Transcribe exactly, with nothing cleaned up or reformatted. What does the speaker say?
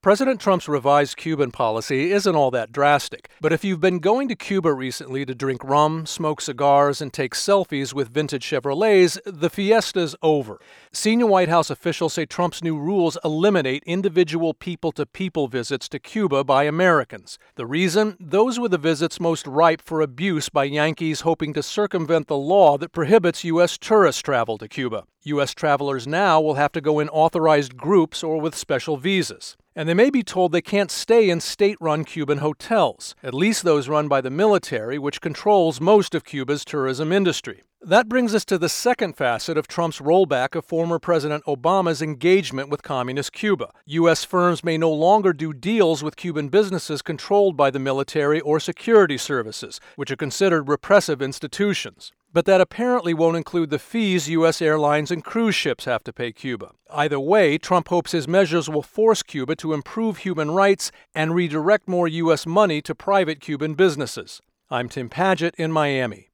President Trump's revised Cuban policy isn't all that drastic, but if you've been going to Cuba recently to drink rum, smoke cigars, and take selfies with vintage Chevrolets, the fiesta's over. Senior White House officials say Trump's new rules eliminate individual people-to-people visits to Cuba by Americans. The reason? Those were the visits most ripe for abuse by Yankees hoping to circumvent the law that prohibits U S tourist travel to Cuba. U S travelers now will have to go in authorized groups or with special visas. And they may be told they can't stay in state-run Cuban hotels, at least those run by the military, which controls most of Cuba's tourism industry. That brings us to the second facet of Trump's rollback of former President Obama's engagement with communist Cuba. U S firms may no longer do deals with Cuban businesses controlled by the military or security services, which are considered repressive institutions. But that apparently won't include the fees U S airlines and cruise ships have to pay Cuba. Either way, Trump hopes his measures will force Cuba to improve human rights and redirect more U S money to private Cuban businesses. I'm Tim Padgett in Miami.